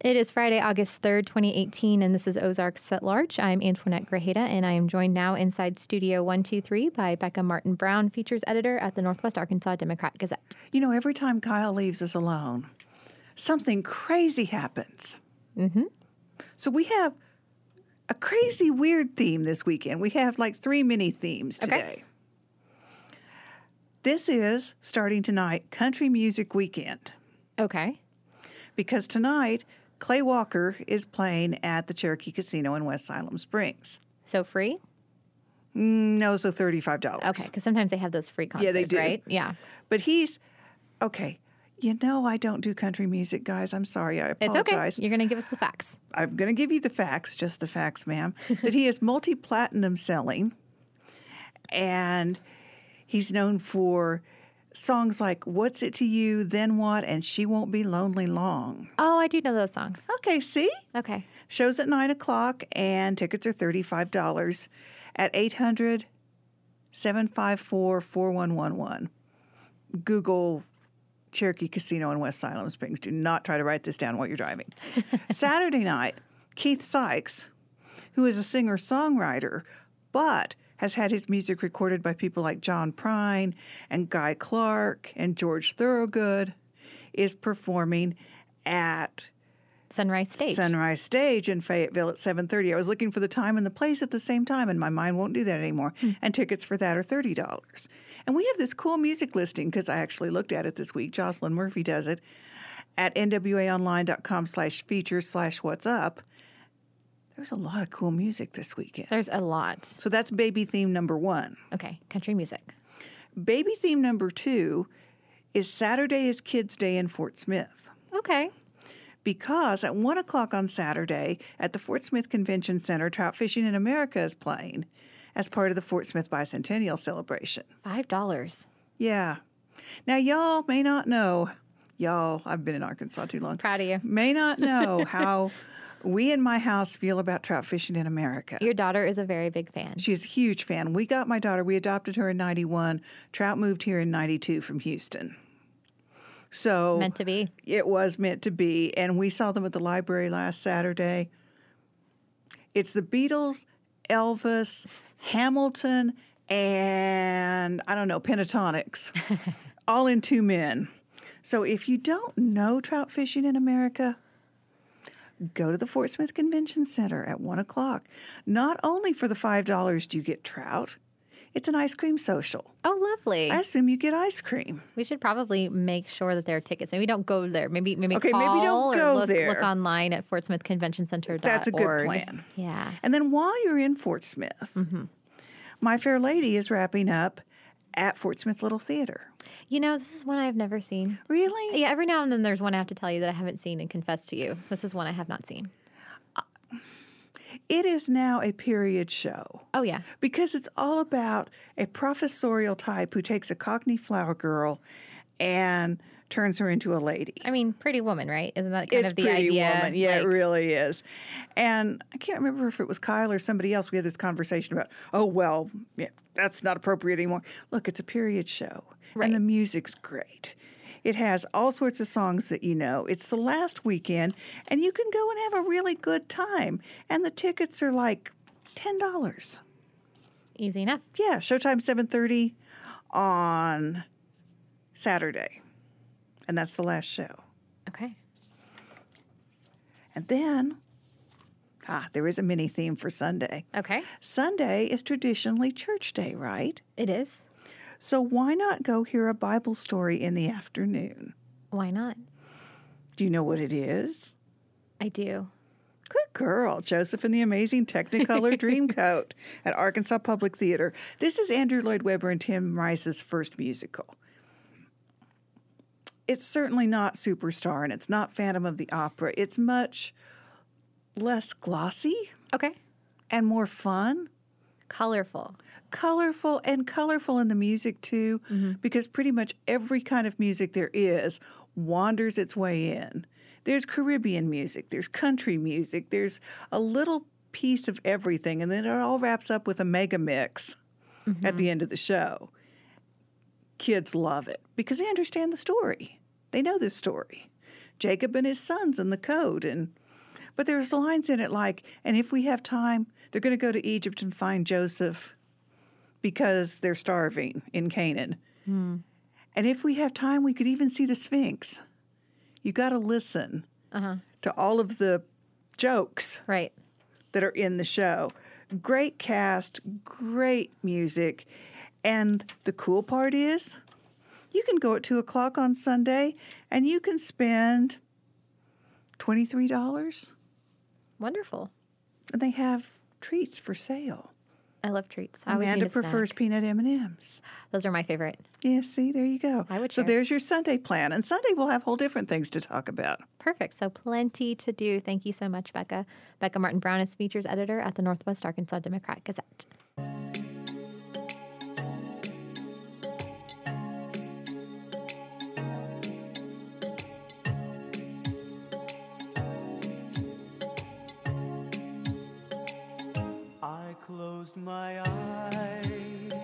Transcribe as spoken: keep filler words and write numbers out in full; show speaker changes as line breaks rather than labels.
It is Friday, August third, twenty eighteen, and this is Ozarks at Large. I'm Antoinette Grajeda, and I am joined now inside Studio one two three by Becca Martin Brown, features editor at the Northwest Arkansas Democrat Gazette.
You know, every time Kyle leaves us alone, something crazy happens.
Mm-hmm.
So we have a crazy, weird theme this weekend. We have like three mini themes today.
Okay.
This is, starting tonight, Country Music Weekend.
Okay.
Because tonight, Clay Walker is playing at the Cherokee Casino in West Siloam Springs.
So free?
Mm, no, so thirty-five dollars.
Okay, because sometimes they have those free concerts,
Yeah, they do.
right? Yeah.
But he's, okay, you know I don't do country music, guys. I'm sorry. I
It's
apologize.
okay. You're going to give us the facts.
I'm going to give you the facts, just the facts, ma'am, that he is multi-platinum selling, and he's known for songs like What's It to You, Then What, and She Won't Be Lonely Long.
Oh, I do know those songs.
Okay, see?
Okay.
Shows at nine o'clock, and tickets are thirty-five dollars at eight hundred, seven five four, four one one one. Google Cherokee Casino in West Siloam Springs. Do not try to write this down while you're driving. Saturday night, Keith Sykes, who is a singer-songwriter, but has had his music recorded by people like John Prine and Guy Clark and George Thorogood, is performing at
Sunrise Stage.
Sunrise Stage in Fayetteville at seven thirty. I was looking for the time and the place at the same time, and my mind won't do that anymore.
Hmm.
And tickets for that are thirty dollars. And we have this cool music listing, because I actually looked at it this week. Jocelyn Murphy does it at nwaonline.com slash features slash what's up. There's a lot of cool music this weekend.
There's a lot.
So that's baby theme number one.
Okay, country music.
Baby theme number two is Saturday is Kids Day in Fort Smith.
Okay.
Because at one o'clock on Saturday at the Fort Smith Convention Center, Trout Fishing in America is playing as part of the Fort Smith Bicentennial celebration.
Five dollars.
Yeah. Now, y'all may not know, y'all, I've been in Arkansas too long.
Proud of you.
May not know how we in my house feel about Trout Fishing in America.
Your daughter is a very big fan.
She's a huge fan. We got my daughter, we adopted her in ninety-one. Trout moved here in ninety-two from Houston. So
Meant to be.
It was meant to be. And we saw them at the library last Saturday. It's the Beatles, Elvis, Hamilton, and I don't know, Pentatonics, all in two men. So if you don't know Trout Fishing in America, go to the Fort Smith Convention Center at one o'clock. Not only for the five dollars do you get trout, it's an ice cream social.
Oh, lovely.
I assume you get ice cream.
We should probably make sure that there are tickets. Maybe don't go there. Maybe maybe
Okay,
call
maybe don't
or
go
look,
there.
look online at Fort Smith Convention Center dot org.
That's a good plan.
Yeah.
And then while you're in Fort Smith,
Mm-hmm.
My Fair Lady is wrapping up at Fort Smith Little Theater.
You know, this is one I've never seen.
Really?
Yeah, every now and then there's one I have to tell you that I haven't seen and confess to you. This is one I have not seen.
It is now a period show.
Oh, yeah.
Because it's all about a professorial type who takes a Cockney flower girl and turns her into a lady.
I mean, Pretty Woman, right? Isn't that kind
It's
of the
Pretty
idea?
Woman. Yeah,
Like,
it really is. And I can't remember if it was Kyle or somebody else. We had this conversation about, oh, well, yeah, that's not appropriate anymore. Look, it's a period show.
Right.
And the music's great. It has all sorts of songs that you know. It's the last weekend, and you can go and have a really good time. And the tickets are like ten dollars.
Easy enough.
Yeah, showtime seven thirty on Saturday. And that's the last show.
Okay.
And then, ah, there is a mini theme for Sunday.
Okay.
Sunday is traditionally church day, right?
It is.
So why not go hear a Bible story in the afternoon?
Why not?
Do you know what it is?
I do.
Good girl, Joseph and the Amazing Technicolor Dreamcoat at Arkansas Public Theater. This is Andrew Lloyd Webber and Tim Rice's first musical. It's certainly not Superstar, and it's not Phantom of the Opera. It's much less glossy
Okay.
and more fun.
Colorful.
Colorful, and colorful in the music, too,
Mm-hmm.
because pretty much every kind of music there is wanders its way in. There's Caribbean music, there's country music, there's a little piece of everything, and then it all wraps up with a mega mix
Mm-hmm.
at the end of the show. Kids love it because they understand the story. They know this story. Jacob and his sons and the code. And but there's lines in it like, and if we have time, they're going to go to Egypt and find Joseph because they're starving in Canaan.
Hmm.
And if we have time, we could even see the Sphinx. You got to listen
Uh-huh.
to all of the jokes
Right.
that are in the show. Great cast, great music. And the cool part is you can go at two o'clock on Sunday and you can spend twenty-three dollars.
Wonderful.
And they have treats for sale.
I love treats. I always need
Amanda
a
prefers
snack.
peanut M and M's.
Those are my favorite.
Yeah, see, there you go.
I would
so
share.
there's your Sunday plan. And Sunday we'll have whole different things to talk about.
Perfect. So plenty to do. Thank you so much, Becca. Becca Martin Brown is features editor at the Northwest Arkansas Democrat Gazette.
I closed my eyes